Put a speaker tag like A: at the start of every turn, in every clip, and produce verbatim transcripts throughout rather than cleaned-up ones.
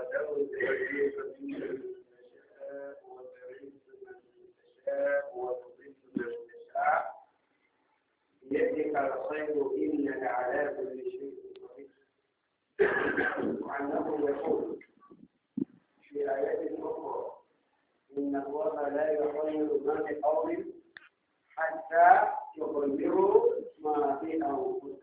A: وتعوذ إليك من تشاء وتعز من تشاء وتضل من تشاء بيدك الخير إنك على كل شيء قدير. وعنه يقول في آيات أخرى إن الله لا يغير ما بقوم حتى يغيروا ما في أنفسهم.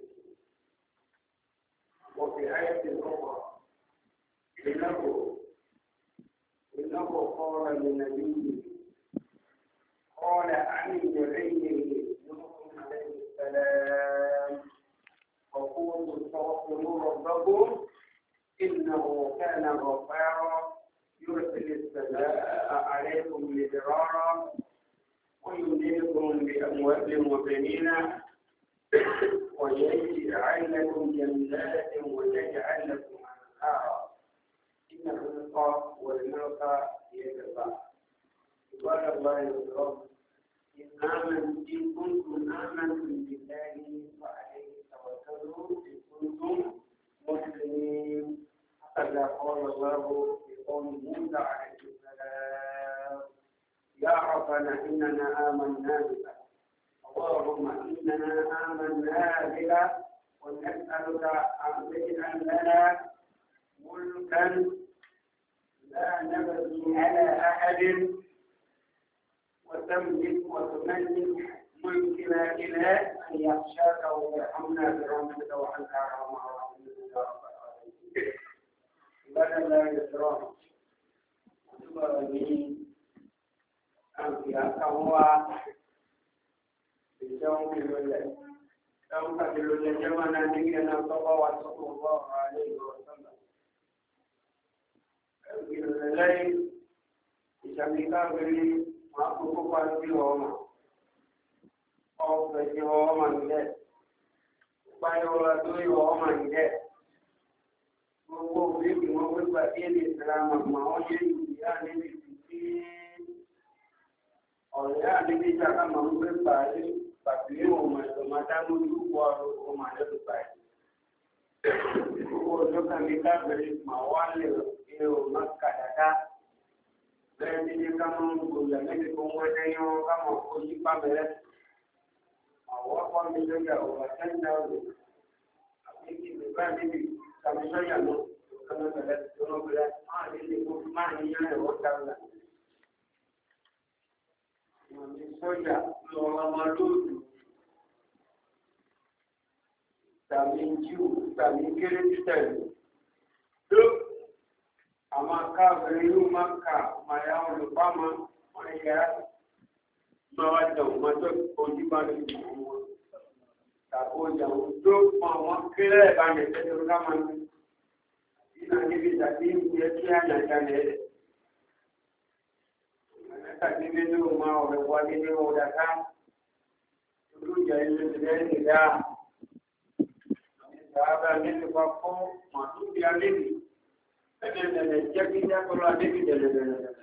A: وفي آية أخرى إنه إنه قال لنبيه قال عن بعينه نوح عليه السلام وقولوا استغفروا ربكم إنه كان غفارا يرسل السماء عليكم مدرارا ويمددكم بأموال وبنين ويجعل لكم جنات ويجعل لكم أنهارا إن الرزق والملك يتبع قال الله يقول إن آمنتم إن كنتم آمنتم بالله فعليه توكلوا إن كنتم مسلمين هكذا قال الله في قول موسى عليه السلام يا ربنا إننا آمنا بك اللهم إننا آمنا بك ونسألك أن تجعل لنا ملكا لا نبغي على أحد وتملك وتملك ملكنا إلى أن يخشاك ويرحمنا برحمتك وأنت أرحم الراحمين يا رب العالمين. عباد الله الكرام هو اليوم الولد يوم الولد جمعنا نبينا صلى الله عليه وسلم الليل يشميكا بلي ما كوكو فاسي هوما أو بجي هوما نجد بايولا دوي هوما نجد gbogbo òbí wọn wípé ilé ìsìlámù àwọn yé ìyá níbi tí ọ̀rẹ́ àdébí ìjàkà máa ń gbé pàálí pàtó ọmọ ìtọ́mátánú lúpọ̀ ọ̀rọ̀ ọmọ àdébí pàálí. Gbogbo ọjọ́ kan ní kábẹ̀rẹ̀ máa wá lè ṣe ọmọ kàdáká. Bẹ́ẹ̀ ni ní ká máa ń gbòòyà níbi tó ń wẹ́dẹ́ yán ká máa kó yí pàmẹ́rẹ́. Àwọn ọkọ mi lójà ọ̀gá sẹ́ńdà ọ̀dọ̀. Àbí kí ìgbé bá níbi kàmíṣọ́yà náà kọ́nà bẹ̀rẹ̀ tó ń bẹ̀rẹ̀ máa ní ilé kó máa ní yán ẹ̀rọ dáadáa. Màmí sọ́jà lọ́wọ́ máa lóòdù tàbí jíù tàbí kérésìtẹ̀lì. Tó àwọn akáàbẹ̀rẹ̀ yóò máa kà máa yá olùpámọ́ wọn yá máa wá jẹun máa tó ojú bá ní ìlú wọn. Tàbí ọjà wọn tó mọ àwọn kílẹ̀ ìbáyẹ̀ tẹ́lẹ̀ ká máa ní. Nínú níbi tàbí ìwúyẹ kí àyàjá lẹ́rẹ̀. Tàbí nínú máa ọ̀rẹ́ wá nínú ọ̀dà ká. Olújà ilé ìrẹ́ ìdá. Ìgbàgbà nínú pa fún màtúbí alébì. Ẹni ẹ̀dẹ̀ jẹ́ kí jákọ́lọ́ alébì dẹ̀lẹ̀dẹ̀lẹ̀.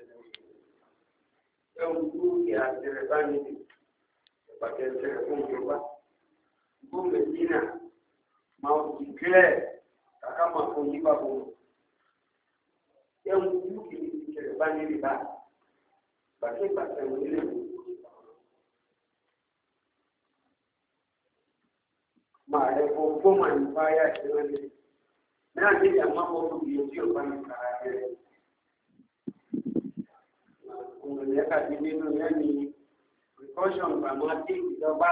A: Ẹ̀hùn kú kí àtẹ̀rẹ̀ bá níbi. Ìpàtẹ̀ ẹ̀sẹ̀ fún ìjọba. Gómìnà Dínà máa ń kílẹ̀ kàkà máa fún yípa bò. Ẹ̀hùn kú kí ìṣẹ̀lẹ̀ bá níbi bá. Bàtí ìpàtẹ̀ wọlé lè wò. Máa rẹ̀ fún fóòmù àyíkáyà ìṣẹ́lẹ̀. Náà ní ìyàmọ́ ọmọ ìyẹn tí ó bá ní kàrà rẹ̀. Òun yẹ kàdé nínú yẹn ní precaution gbàmọ́ tí ìjọba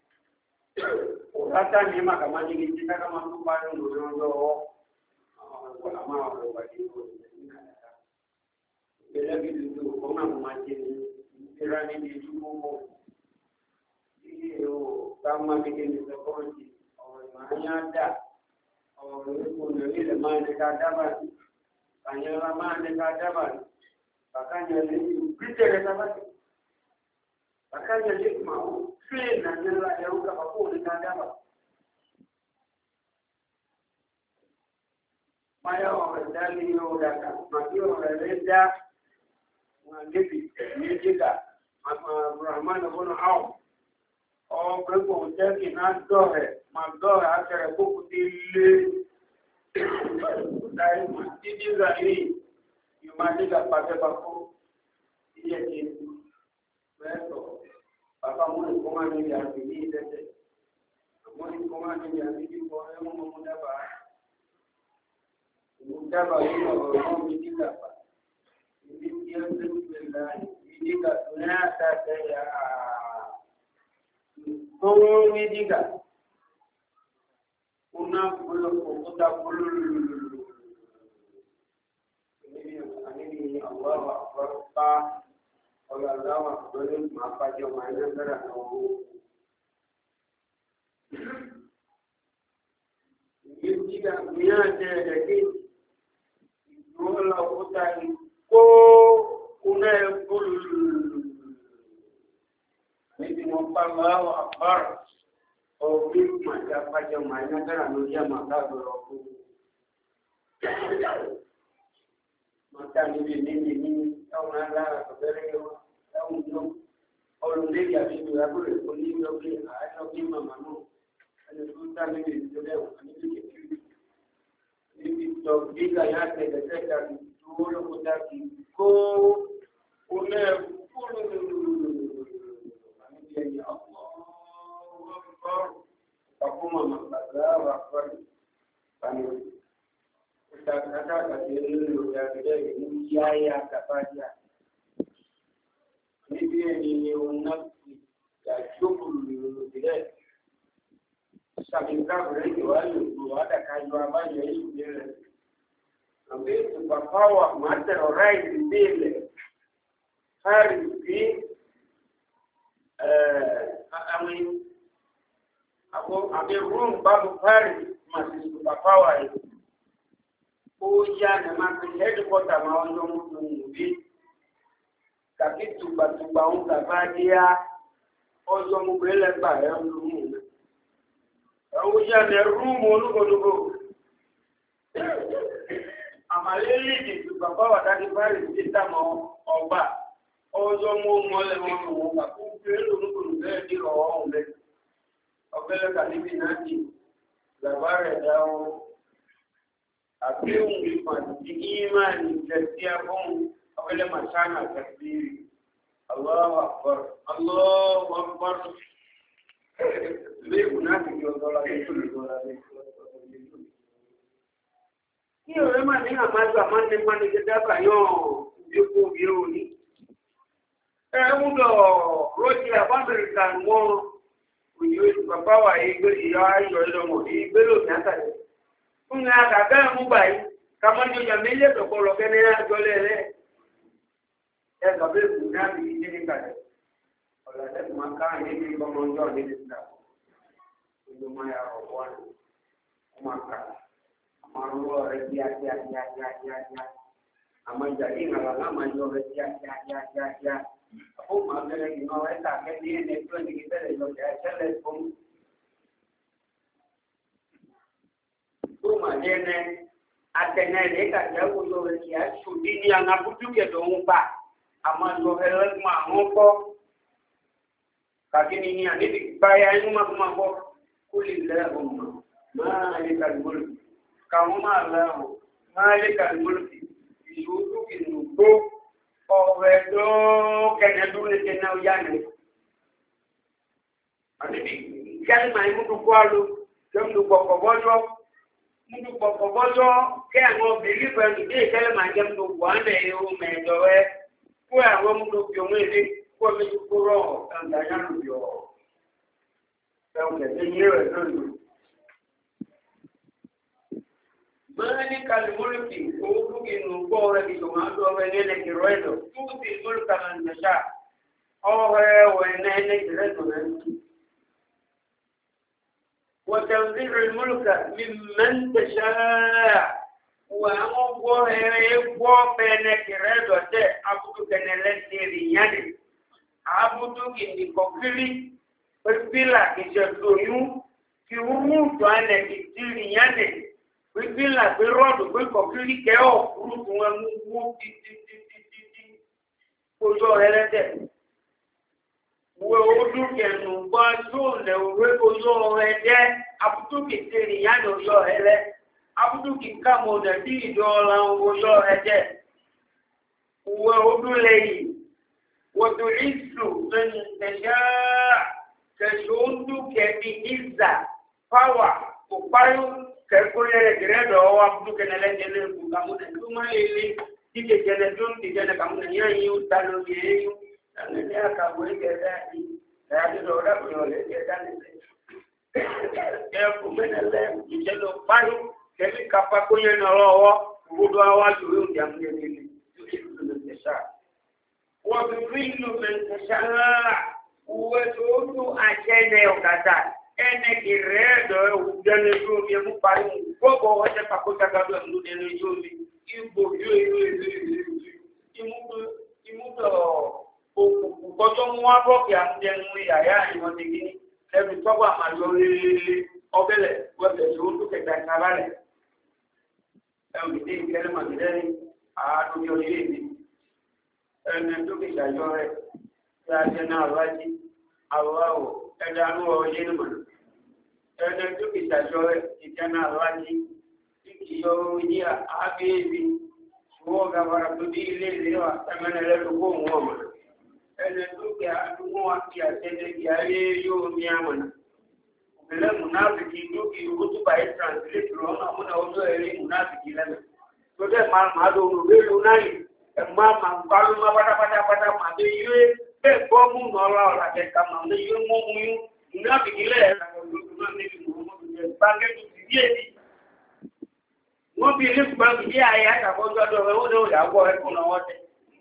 A: òrátà ní màkàmá ní ibi tí ká máa tó bá ní òun lọ́wọ́ àwọn ọ̀pọ̀ àmọ́ àwọn ọ̀pọ̀ àti ìwọ̀n ní kàdá. Ìgbẹ́lẹ́ bí tuntun kọ́ máa máa jẹ ní ìlera níbi ìlú gbogbo. Ilé ìlú bá máa kéde ní sẹ́kọ́rọ̀tì ọ̀rọ̀ ìmọ̀-ayá dà ọ̀rọ̀ ìkùnà ilẹ̀ máa ní ká dábàá sí. Kànyẹ́ra máa ní ká dábàá sí. Bàkányẹ̀ lè ní ìgbésẹ̀ sábàtì. Bàkányẹ̀ lè máa wò fíìn nàìjíríà ẹ̀rú kàfà kó ní ká dábàá. Máyà ọ̀rẹ́ dálé yóò dàkà, màbí ọ̀rẹ́ rẹ̀ dá wọn níbi ní jígà, àmà Rahman ọ̀bọ̀nà áwọ̀. Ọ̀gbẹ́gbọ̀ jẹ́kì náà dọ̀rẹ̀, mà dọ̀rẹ̀ àtẹ̀rẹ̀ kókò tí lé. Ìgbà ai matidi zai yumaliza pate bako ile kitu wewe baba mwana koma ni ya bidii tete mwana koma ni ya bidii kwa hiyo muda ba muda ba hiyo bidii hapa bidii ya ndani bidii ka tunata ya kwa bidii ka una kulo kuta kulo ini Allah akbar pa Allah Allah akbar mapa jo mana kara no ini ka dunia je dekit dola kuta ko una kul ini mapa Allah akbar o big mata pa jo mana kara no ya maka bro maka ni ni ni ni au na la kubere au no au ndio ya vitu ya kule kuni ndio ke hayo kima mano ana tuta ni ndio leo ni kitu ni to biga yake deteka tuolo kutaki ko ule kulu ani ya Allah akbar takuma makaza wa akbar pani kata kasirin ya gida ni yaya kafaja ni biye ni unafsi ya shukuru ile sabinga bure wale wada kajwa baje ile ambaye tupapawa matero right ile hari bi eh ami abo abe room babu hari masi tupapawa ile oya na ma pe headquarter ma onjo mu bi kapitu batuba un kabadia ojo mu bele ba e mu oya ne room olugodugo amaleli di baba wa dadi bari sita mo oba ojo mu mole mo mo ba ku pelo olugodugo be di ro o le obele kalibi nati la bare dao abiun bi imani gaskiya kun awale masana takbiri Allahu akbar Allahu akbar le unati yo dola yetu dola yetu hiyo ema ni amazo amane mane gedaba yo yuko bioni eh mudo roji America mo uyo baba wa igbe ya yo lo mo igbe lo nyata una gaga mu bai kama ndio jamele dokolo kene ya jolele ya gabe kuna bi ni kale wala da maka ni ni bomo ndio ni nda ndio maya rowan maka amaruo redia ya ya ya ya ya amanja inga la manjo redia ya ya ya ya hapo magere ni naweza kedi ni ndio ni kitele yote chele kum majene atenene ka jago yo ya shudini anaputuke domba amando hele ma ngoko kakini ni ani baya nyuma kumambo kulillahumma malikal mulk kama lahu malikal mulk yudu kinugo owedo kenedune tena uyane ani kalma imudu kwalu kemdu bokobojo mudu bokobojo ke àwọn believe ni de kele ma jem do wande o medowe ko àwọn mudu bi o mele ko mi kuro anda ya yo tawo ke de yewe do mani kal mulki o dugi no gore di ma do we ne ki roedo tu ti mulka man nasha o he we ne ne ki redo ne وتنزيع الملك ممن تشاء وأمور يبغى بينك رضا أبدو كنلتي يعني أبدو كني كوكلي بيلا كيشتونيو كيومو توانا كتير يعني بيلا بيرودو بيكوكلي كيو فروت ومو تي تي تي تي تي كوجو هلده wo odu kenu gba to le we ojo ede aputu kiteri ya no yo hele abudu kika mo de di do la wo yo eje wo odulei wo tu'izu man tasha kashundu ke bi izza power upayu ke kulere gredo wa abudu kenele jele ku kamu de tuma ile dike jele dun dike na kamu ne yi utalo ye yu ne ya ka wo ke da ni ya di do da ko le ke da ni ke ku menele jelo payu kemi kapa kwenye nalowo kudu awaju yungi amnyenili yukifu mendesha wabifilu mendesha uwetu achene ukata ene kiredo ugane yumi mpari mkobo wache pakuta kabla mdudene yumi ibo yu yu yu imudu imudu ukoto mwabo kia mdenu ya ya ni wadigini ebi toba majori obele webe yutu keta nabale ẹ̀wùdí ìkẹrẹ màgídẹ́rí àádójọ́ ilé ìdí ẹni tó kì ṣàjọ́ rẹ̀ tí a jẹ́ náà lájí àwọ̀wọ̀ ẹ̀dà lúwọ̀ ọyé nìmọ̀ ẹni tó kì ṣàjọ́ rẹ̀ ìjẹ́ náà lájí tí kì yọ orí àábẹ́ẹ̀bí ṣùgbọ́n gàbàrà tó dí ilé ìléwà ẹmẹ́nẹ̀lẹ́ tó kó wọn ọmọ ẹni tó kì àdúgbò àti àtẹ́lẹ̀ kì ayé yóò ní àmọ̀nà le munafiki nduki kutuba hii translate lona muna ozo eli munafiki lana so de ma ma do no be lunai e ma ma kalu ma pada pada pada ma de yue be bo mu no la la ke kama de yue mo mu yu munafiki le na ko na ni mu mo de bange tu biedi mo bi le bange ya ya ta ko do do do ya go e ko na wote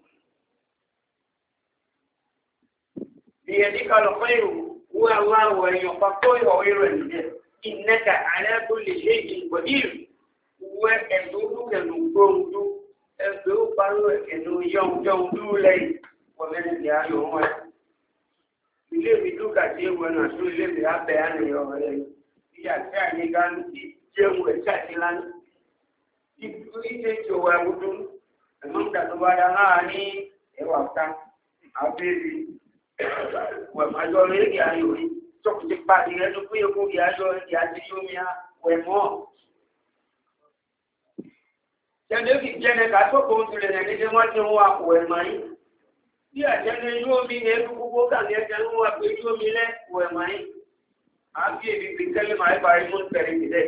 A: biyadika al khairu هو الله ويقطع ويرد إنك على كل شيء قدير وأنه كنقوم أنه قالوا كنو يوم يوم دولي ومن جاء يوم ilé mi dúkà tí ewu ẹnu àti ilé mi abẹ àná ọmọ rẹ ìyá tí àyè gan ti jẹun ẹ ṣáàtì lánàá ìdílé tí òwò ẹwùdú ẹmọ nígbà tó bá dá láàrin ẹwà ká abẹ́rẹ́ wẹ̀mọ́jọ́ lórí ayò rí tókùtì pàdé rẹ̀ tó péye kó rí ayọ́ rí àti yómiá wẹ̀mọ́. Jẹ́ndé fi jẹ́nẹ ká tó kó ń tulẹ̀ ní ẹgbẹ́ wọ́n ti ń wá wẹ̀mọ́ yìí. Bí àjẹ́nẹ yóò mi ní ẹbí gbogbo kàní ẹgbẹ́ ń wá pé yóò mi lẹ́ wẹ̀mọ́ yìí. Àbí èbí fi kẹ́lẹ́ máa ń parí mú tẹ̀lé ìdílé.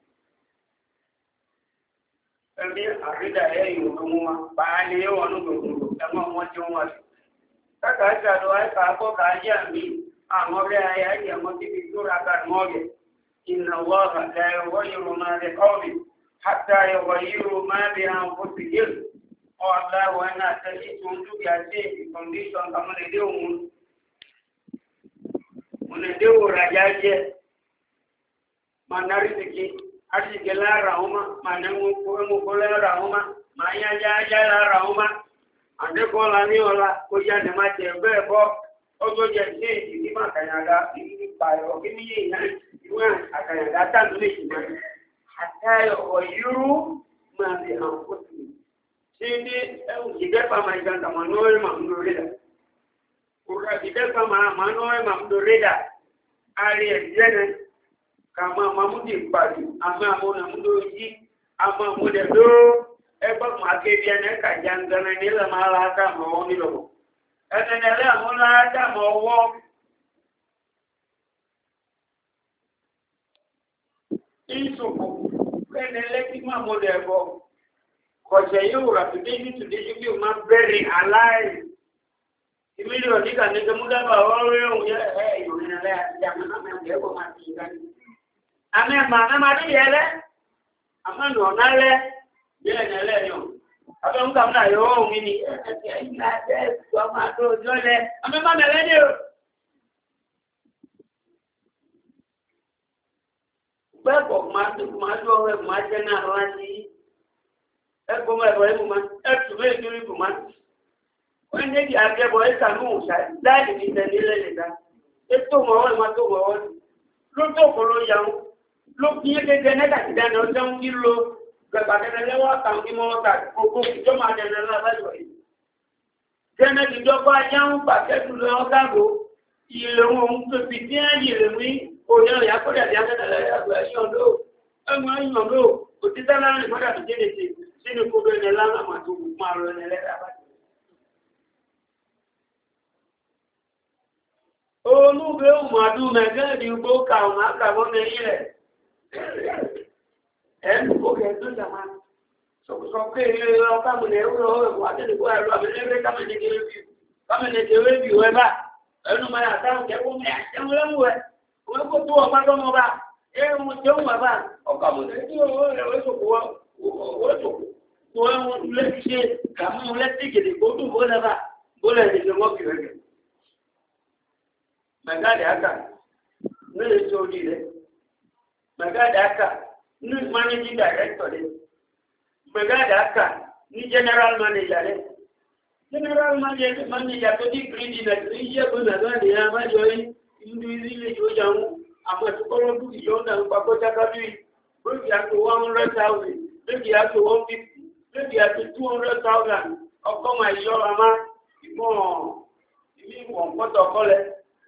A: Ẹbí àrídà ẹ̀ yóò fi mú wa, bàá lé wọn ní gbogbo ẹ̀mọ́ wọn ti ń wá sí. Kaka ṣàdó àìkà àkọ́kà ajá mi, àwọn ọ̀rẹ́ ayé ayé àwọn tí fi tó raka mọ́rẹ̀. Inna Allaha la yughayyiru ma bi qawmin hatta yughayyiru ma bi anfusihim. Ọ̀la wọn náà tẹ́lẹ̀ tó ń dúkìá sí ìkọ̀ndíṣọ̀n kàmúlẹ̀dé òun. Múlẹ̀dé òrajà jẹ́. Màá nárí sìkì, àṣìkè lára wọn má, màá nẹ́mú kó lára wọn má, màá yájá yá lára wọn má. Àdékọ́lá ní ọlá kó yá ní máa jẹ bẹ́ẹ̀ bọ́ ọjọ́ jẹ sí èdè ní àkànyàdá nípa ẹ̀rọ kí ní yìí náà ìwé àkànyàdá tàbí lè ṣì máa àtàyọ̀ ọ̀yúrú máa fi hàn kó sì ṣe ní ẹ̀hùn ìdẹ́fà máa ìgbà tàmà náà máa ń lórí dà òrà ìdẹ́fà máa máa náà máa ń lórí dà àrí ẹ̀jẹ̀ náà kà máa máa mú di ìpàdé àmọ́ àmọ́ àmúlòyí àmọ́ àmúlẹ̀dọ́ ẹgbẹ́ màkèbí ẹni kàjá ń gánà nílẹ̀ máa láta mọ́ ọ́ nílò. Ẹnìyànlẹ́ àwọn láta mọ́ ọwọ́. Ìṣòkò ẹni lẹ́kí máa mọ́ lẹ̀ bọ̀. Kọ̀ṣẹ̀ yóò rà tùdé ní tùdé yóò bí o máa bẹ̀rẹ̀ aláì. Ìmílíọ̀ nígbà ní kí mú dábàá ọ̀rẹ́ òun yẹ ẹ̀ ìròyìnlẹ́ àti àmọ́ náà mẹ́rin ẹ̀kọ́ máa ti ìgbà ní. Àmì ẹ̀mà náà máa dé yẹ lẹ́. Àmọ́ nù ọ̀nà lẹ́. Bẹ́ẹ̀ ni ẹlẹ́yìn ọ̀dọ́ ń kàmúnà yóò wọ́n mi ní ẹ̀ẹ́dẹ̀ ìlà ẹ̀ẹ́dẹ̀ ọmọ àti òjò lẹ ọmọ mẹ́lẹ́dẹ̀ o. Bẹ́ẹ̀kọ̀ máa tó máa tó ọ̀rẹ́ máa jẹ́ náà láti ẹ̀kọ́ mọ́ ẹ̀rọ ẹ̀mú máa ẹ̀tù mẹ́rin torí kò máa. Wọ́n ní kí akẹ́bọ̀ ẹ̀ka ní òòṣà láì ní ìtẹ̀lélẹ̀ lẹ́ta. Ètò mọ̀wọ́ ìmọ̀ tó mọ̀wọ́ ló tó kọ́ ló yà wọ́n. Ló kí é kékeré nẹ́gàtì dáná ọjọ́ ń kí lo gbẹ̀gbàdẹ́rẹ́ lẹ́wọ́ àtàwọn mọ́ta gbogbo ìjọ máa dẹ̀rẹ̀ lábájọ́ yìí. Jẹ́nẹ́ ìjọba ajá ń pàṣẹ́tù lọ ọ́gáàgó, ilẹ̀ ohun tó fi tí á yìí rẹ̀ mú òyìn ọ̀yà kọ́dà bí akẹ́tẹ̀lẹ̀ ẹgbẹ̀ ẹ̀yàn ló, ẹgbẹ̀ ẹ̀yàn ló, òtítọ́ láwọn ìmọ̀dà tó kéde sí sínú kóbẹ́ ní láwọn àmàtó máa rọ ní ẹlẹ́dàá bá. olúbẹ̀ òmùadú mẹ́gẹ́ẹ̀dì gbó ka ọ̀nà àkàbọ̀ ní ilẹ̀ ẹ̀ẹ́dù kó kẹ́ẹ̀dù jàmá sọ pé ilé ọkà mú ní ẹ̀rọ ẹ̀kọ́ àtẹnukú ẹ̀rọ àbẹ̀lẹ́rẹ́ kámẹ́nẹ́gẹ́rẹ́ bí kámẹ́nẹ́gẹ́rẹ́ bí wẹ́ bá ẹnu máa yà táwọn kẹ́kọ̀ọ́ mẹ́ àtẹ̀wọ́ lẹ́wọ̀ ẹ̀ wọ́n kó tó ọ̀pá tó mọ́ bá ẹ̀rù jẹun wà bá ọkà mú ní ẹ̀rọ ẹ̀sọ̀kọ̀ wọ́n lẹ́ti ṣe kàmú lẹ́ti gèdè kó tó bó lẹ́bà bó lẹ́ti wọ́n kìrẹ́ gẹ̀. Mẹ̀gáàdì àkà ní èso orí rẹ̀. Mẹ̀gáàdì àkà ní managing director rẹ̀. Mẹ̀gáàdì àkà ní general manager rẹ̀. General manager tó dí gírídì náà ní iṣẹ́ tó nà náà ní àbájọ yìí ìlú ilé ìjọba àwọn àmọ́ ìtukọ́lọ́dù ìjọba àpapọ̀ jákàdú yìí. Lókè àti one hundred thousand, lókè àti one fifty, lókè àti two hundred thousand. Ọkọ̀ máa yọ àmá ìmọ̀ ìmí ìwọ̀n pọ́tọ̀ kọ́lẹ̀.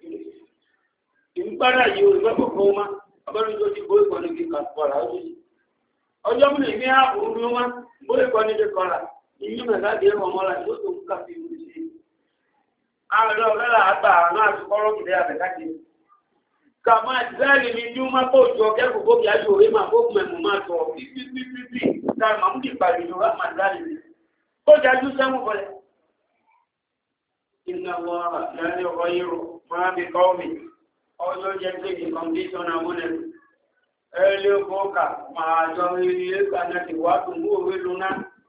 A: Ìgbára yìí ò lọ́pọ̀ fún ọmọ, ọbẹ̀rún tó ti bó ìkọ́ni kí kàpọ̀lá ó sì. Ọjọ́ mú ní ààbò ń rí ọmọ, bó ìkọ́ni ti kọ́lá, ìyí mẹ́ta di ẹ̀rọ ọmọlá tó tó ń kàfí ìlú sí. Ààrẹ ọ̀rẹ́lá àgbà náà ti kọ́rọ́ kìdẹ́ àbẹ̀kájì. Kàmá ìzáàlì mi ní ó má bó jọ kẹ́kọ̀ọ́ bó bí ájú orí máa bó mẹ́mù máa tọ̀ pípípípí táà máa ń dì pàdé ìjọba máa záàlì mi. Ó jájú sẹ́wọ̀n kọlẹ̀. Iná wọ́n lẹ́ni ọkọ̀ yìí rò máa bí kọ́ mi. Ọjọ́ jẹ́ pé ní kọndíṣọ́n àwọn ẹ̀rù. Ẹlẹ́ ọkọ̀ máa jọ rí ẹgbà náà ti wá tó mú òwe lóná.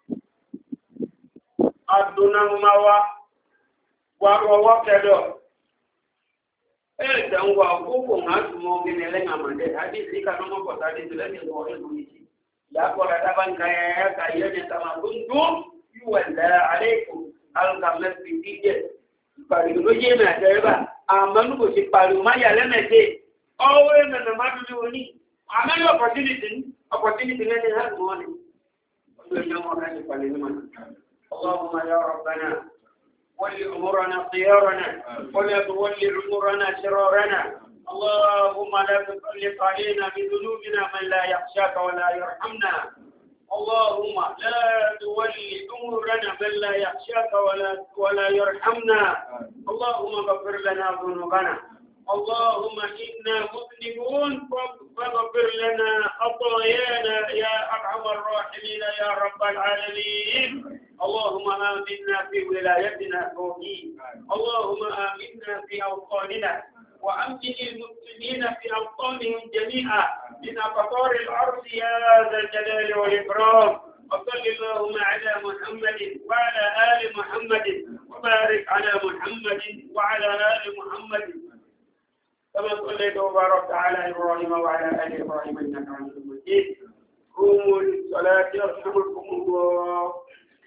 A: Adúná máa wá wá rọwọ́ kẹ́dọ̀. Ẹ̀ẹ̀dẹ̀ ń wà òkúkò máa tún mọ́ gẹ́gẹ́ lẹ́yìn àmàdẹ́. Adé sí ká lọ́mọ́ pọ̀ sáré sí lẹ́yìn ìwọ̀ ẹ̀lú ìjì. Ìyàpọ̀ rẹ̀ dábàá ń ka ẹ̀yà ká yẹ́ ní kàmá tó ń dún yíwẹ̀ lẹ́ àlékò alùkàmẹ́sì díjẹ̀. Ìpàdé ló yé mẹ́ẹ̀ẹ́dẹ́rẹ́bà. Àmọ́nú kò sí pariwo máa yà lẹ́mẹ̀ẹ́dẹ́ ọwọ́ ẹ̀mẹ̀mẹ̀ máa dúdú oní àmẹ́lẹ́ opportunity ní opportunity lẹ́ni láti wọ́n ni ọdún ẹ̀yọ́ wọn láti pàlẹ̀ ní mọ̀nà اللهم يا ربنا ولي أمورنا خيارنا ولا تولي أمورنا شرارنا اللهم لا تسلط علينا بذنوبنا من لا يخشاك ولا يرحمنا اللهم لا تولي أمورنا من لا يخشاك ولا ولا يرحمنا اللهم اغفر لنا ذنوبنا اللهم إنا مذنبون فاغفر لنا خطايانا يا أرحم الراحمين يا رب العالمين اللهم آمنا في ولايتنا التوحيد اللهم آمنا في أوطاننا وأمن المسلمين في أوطانهم جميعا من أقطار الأرض يا ذا الجلال والإكرام وصل اللهم على محمد وعلى آل محمد وبارك على محمد وعلى آل محمد كما صليت وباركت على إبراهيم وعلى آل إبراهيم إنك حميد مجيد قوموا للصلاة يرحمكم الله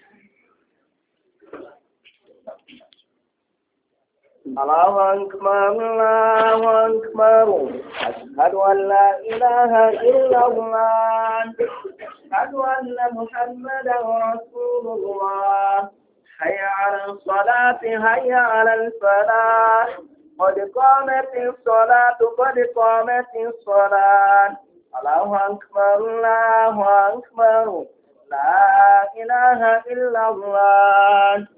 B: الله أكبر الله أكبر أشهد أن لا إله إلا الله أشهد أن محمدا رسول الله حي على الصلاة حي على الفلاح قد قامت الصلاة قد قامت الصلاة الله أكبر الله أكبر لا إله إلا الله